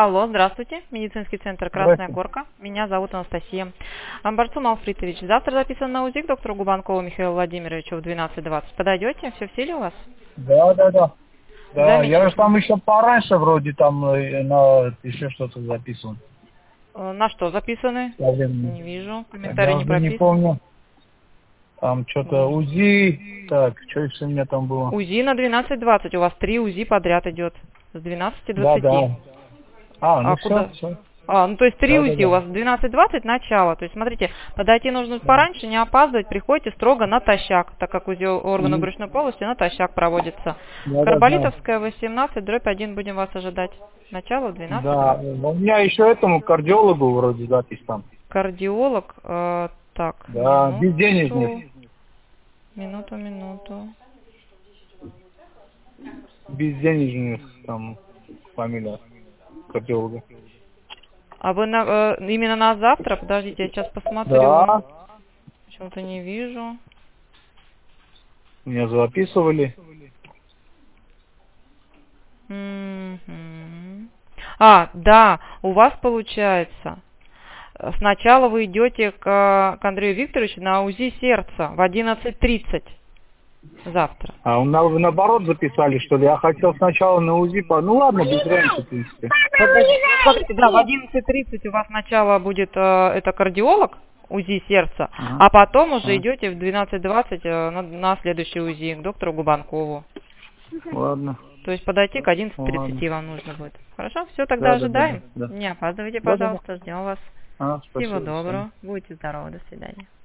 Алло, здравствуйте. Медицинский центр «Красная Здравствуйте. Горка». Меня зовут Анастасия. Борцун Алфритович, завтра записан на УЗИ к доктору Губанкову Михаилу Владимировичу в 12:20. Подойдете? Все в силе у вас? Да. Да, я же Замечательно. там еще пораньше вроде там на еще что-то записывал. На что записаны? Наверное. Не вижу. Я Комментарий не уже не прописан. помню. Там что-то УЗИ. Так, что еще у меня там было? УЗИ на 12:20. У вас 3 УЗИ подряд идет. С 12:20. Да. А, ну А все, куда? все. Ну то есть 3 УЗИ у Да. вас в 12:20 начало. То есть смотрите, подойти нужно пораньше, не опаздывать, приходите строго натощак, так как УЗИ органов Мгм. брюшной полости натощак проводится. Да, знаю. Карболитовская 18/1 будем вас ожидать. Начало в Да, 12:20. у меня еще этому кардиологу вроде запись там. Кардиолог, так, Да, без денежных. минуту. Без денежных там фамилия кардиолога. А вы именно на завтра? Подождите, я сейчас посмотрю. Да, Почему-то не вижу. меня записывали. Мгм. Да, у вас получается. Сначала вы идете к Андрею Викторовичу на УЗИ сердца в 11:30 завтра. А вы наоборот записали, что ли? Я хотел сначала на УЗИ, ну ладно, без разницы, в принципе. Смотрите, да, в 11:30 у вас сначала будет это кардиолог, УЗИ сердца, Ага. а потом уже Ага. идете в 12:20 на следующий УЗИ к доктору Губанкову. Ладно. То есть подойти к 11:30 Ладно. вам нужно будет. Хорошо, все, тогда ожидаем. Да. Не опаздывайте, Да. пожалуйста, ждем вас. Всего Спасибо. До свидания. доброго, будьте здоровы, до свидания.